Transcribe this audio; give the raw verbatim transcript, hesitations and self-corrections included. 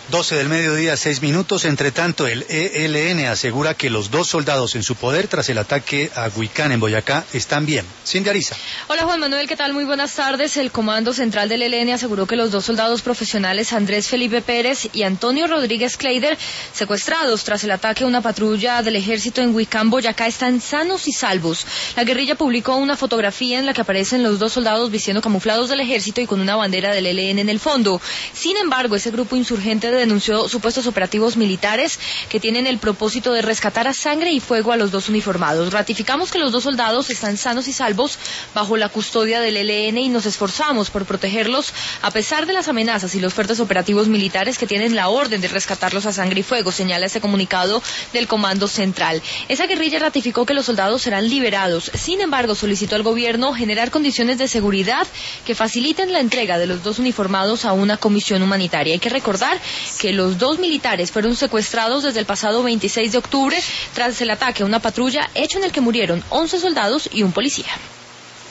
doce del mediodía, seis minutos. Entre tanto, el E L N asegura que los dos soldados en su poder tras el ataque a Huicán en Boyacá están bien. Cindy Ariza. Hola Juan Manuel, ¿qué tal? Muy buenas tardes. El Comando Central del E L N aseguró que los dos soldados profesionales Andrés Felipe Pérez y Antonio Rodríguez Kleider, secuestrados tras el ataque a una patrulla del ejército en Huicán, Boyacá, están sanos y salvos. La guerrilla publicó una fotografía en la que aparecen los dos soldados vistiendo camuflados del ejército y con una bandera del E L N en el fondo. Sin embargo, ese grupo insurgente denunció supuestos operativos militares que tienen el propósito de rescatar a sangre y fuego a los dos uniformados. Ratificamos que los dos soldados están sanos y salvos bajo la custodia del E L N y nos esforzamos por protegerlos a pesar de las amenazas y los fuertes operativos militares que tienen la orden de rescatarlos a sangre y fuego, señala este comunicado del Comando Central. Esa guerrilla ratificó que los soldados serán liberados. Sin embargo, solicitó al gobierno generar condiciones de seguridad que faciliten la entrega de los dos uniformados a una comisión humanitaria. Hay que recordar que los dos militares fueron secuestrados desde el pasado veintiséis de octubre tras el ataque a una patrulla hecho en el que murieron once soldados y un policía.